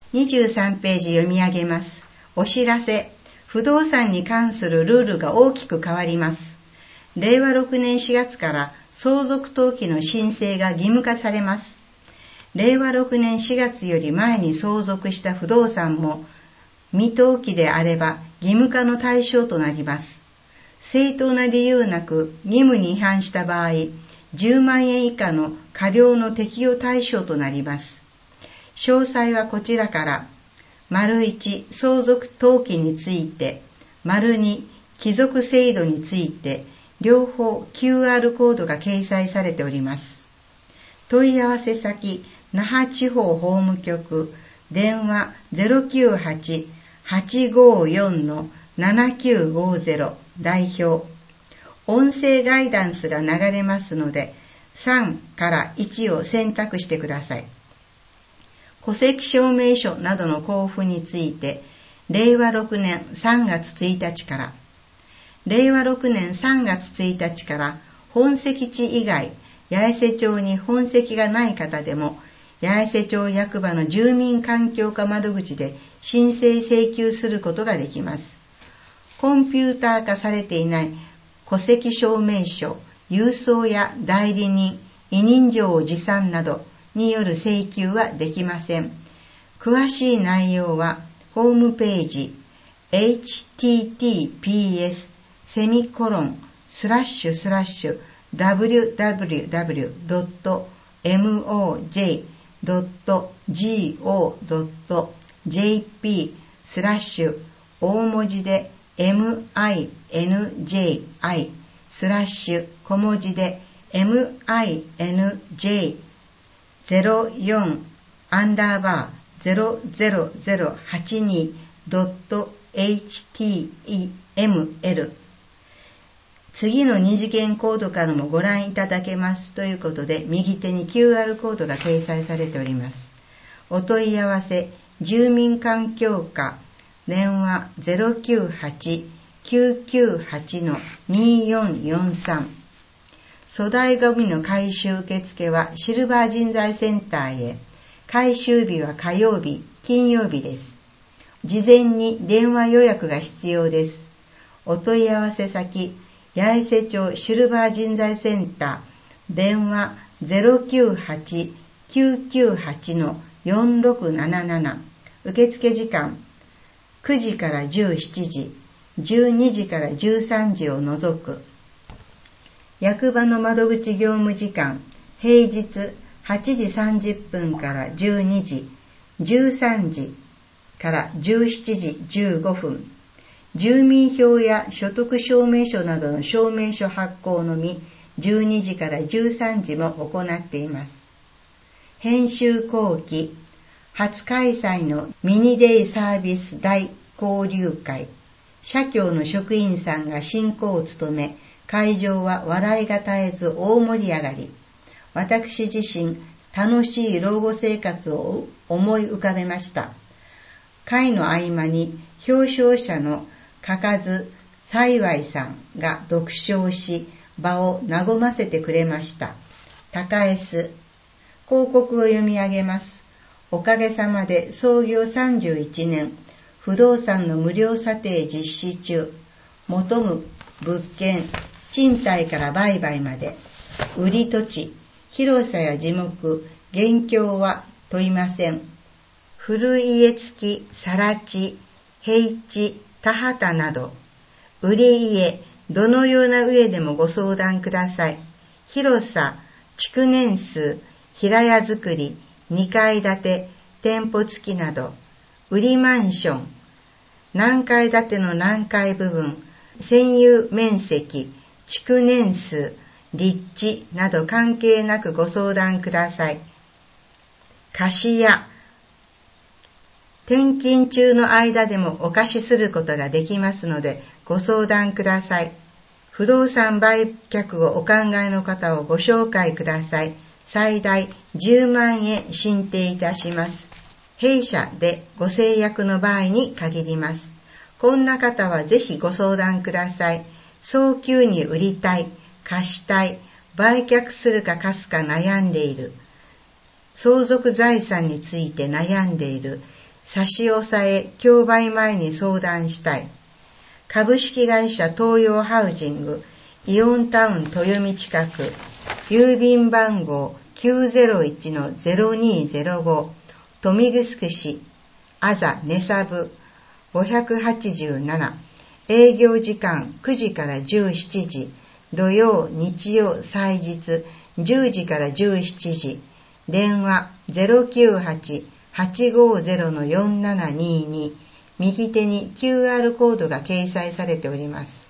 23ページ読み上げます。お知らせ。不動産に関するルールが大きく変わります。令和6年4月から相続登記の申請が義務化されます。令和6年4月より前に相続した不動産も未登記であれば義務化の対象となります。正当な理由なく義務に違反した場合、10万円以下の過料の適用対象となります。詳細はこちらから。1、相続登記について、2、帰属制度について、両方 QR コードが掲載されております。問い合わせ先、那覇地方法務局、電話 098-854-7950 代表。音声ガイダンスが流れますので、3から1を選択してください。戸籍証明書などの交付について、令和6年3月1日から、令和6年3月1日から本籍地以外、八重瀬町に本籍がない方でも、八重瀬町役場の住民環境課窓口で申請請求することができます。コンピューター化されていない戸籍証明書、郵送や代理人、委任状持参などによる請求はできません。詳しい内容はホームページ https://www.moj.go.jp/ 大文字で minji/ 小文字で minj04-00082.html 次の二次元コードからもご覧いただけますということで、右手に QR コードが掲載されております。お問い合わせ、住民環境課、電話 098-998-2443。粗大ゴミの回収受付はシルバー人材センターへ。回収日は火曜日、金曜日です。事前に電話予約が必要です。お問い合わせ先、八重瀬町シルバー人材センター、電話 098-998-4677。受付時間、9時から17時、12時から13時を除く。役場の窓口業務時間、平日8時30分から12時、13時から17時15分。住民票や所得証明書などの証明書発行のみ、12時から13時も行っています。編集後期、初開催のミニデイサービス大交流会。社協の職員さんが進行を務め、会場は笑いが絶えず大盛り上がり。私自身、楽しい老後生活を思い浮かべました。会の合間に表彰者のかかず幸さんが読唱し、場を和ませてくれました。高 S。広告を読み上げます。おかげさまで創業31年、不動産の無料査定実施中。求む物件、賃貸から売買まで。売り土地、広さや地目、現況は問いません。古家付き、更地、平地、田畑など。売り家、どのような上でもご相談ください。広さ、築年数、平屋造り、2階建て、店舗付きなど。売りマンション、何階建ての何階部分、占有面積、築年数、立地など関係なくご相談ください。貸家、転勤中の間でもお貸しすることができますのでご相談ください。不動産売却をお考えの方をご紹介ください。最大10万円進呈いたします。弊社でご制約の場合に限ります。こんな方はぜひご相談ください。早急に売りたい、貸したい、売却するか貸すか悩んでいる。相続財産について悩んでいる。 差し押さえ、競売前に相談したい。株式会社東洋ハウジング、イオンタウン豊見近く、郵便番号 901-0205、豊見城市、あざねさぶ587、営業時間9時から17時、土曜、日曜、祭日10時から17時、電話 098-850-4722、右手に QR コードが掲載されております。